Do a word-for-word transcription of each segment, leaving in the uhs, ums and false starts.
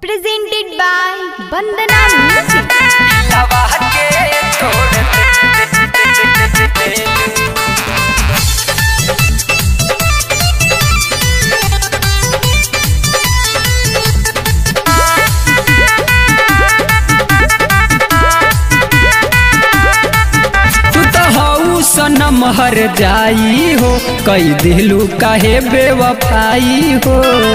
presented by Bandana Music. लवा के छोड़ दे तू तो हऊ सनम हर जाई हो, कई दिलू काहे बेवफाई हो।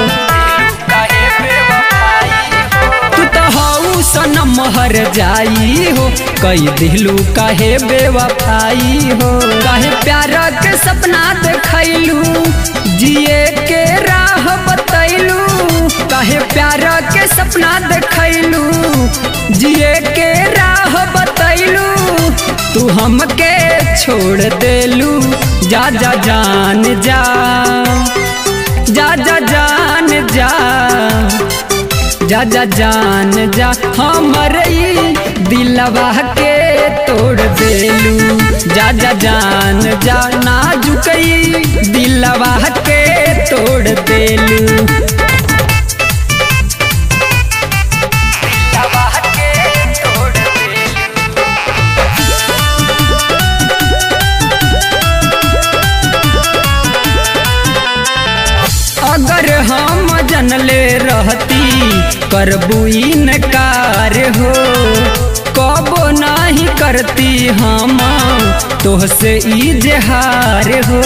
सनम हर जाई हो, कई दिलू काहे बेवफाई हो। काहे प्यार के सपना देखैलू, जिए के राह बतैलू। काहे प्यार के सपना देखैलू, जिए के राह बतैलू। तू हमके छोड़ देलू, जा जा जान जा, जा जा जान जा, जा जा जान जा। हमरे दिलवा के तोड़ देलू, जा जा जान जा। नाजुकई दिलवा के तोड़ देलू। अगर हम जनले रहती करबू इनकार हो, कबो नहीं करती हम तोहसे इजहार हो।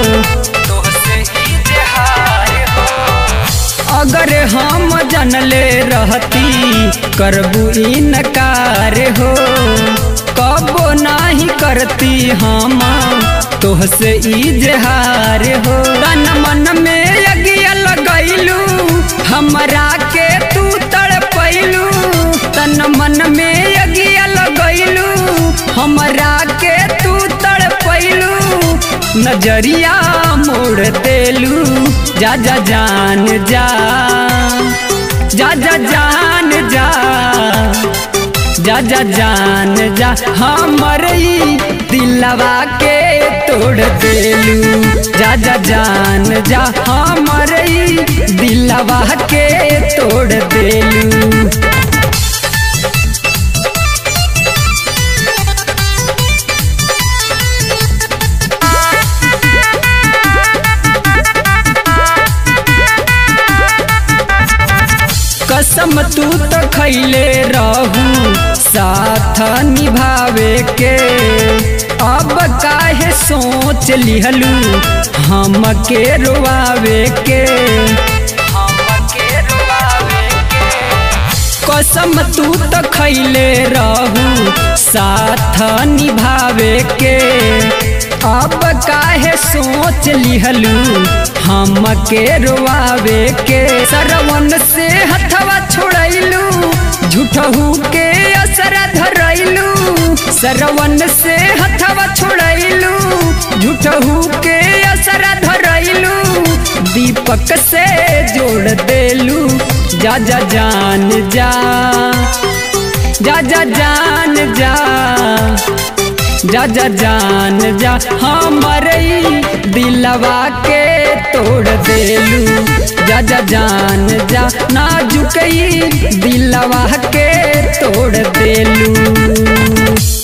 अगर हम जनले रहती करबू इनकार हो, कबो नहीं करती हम तोहसे इजहार हो। तन मन में अगिया लगैलू, हमरा के तू तड़पैलू। तन मन में अगिया लगैलू, हमरा के तू तड़पैलू। नजरिया मोड़ देलू, जा जा जान जा, जा जा जान जा, जा जा जान जा। हमरे दिलवा के तोड़ देलू, जा जा जान जा। हमरे दिलवा के तोड़ देलू। कसम तू तो खैले रहू साथ निभावे के, अब काहे सोच लिहलू हमके रोआवे के। कसम तू तो खैले रहू साथ निभावे के, अब काहे सोच लिहलू हमके रोआवे के। सरवन से हथवा छोड़ैलू, झूठहू के असरा धरैलू। सरवन से हथवा छोड़ैलू, झूठहू के असरा धरैलू। दीपक से जोड़ देलू, जा जा जान जा, जा जा जान जा, जा जा जान जा। हमरे दिलवा के तोड़ देलू, जा जा जान जा। नाजुकई दिलवा के तोड़ देलू।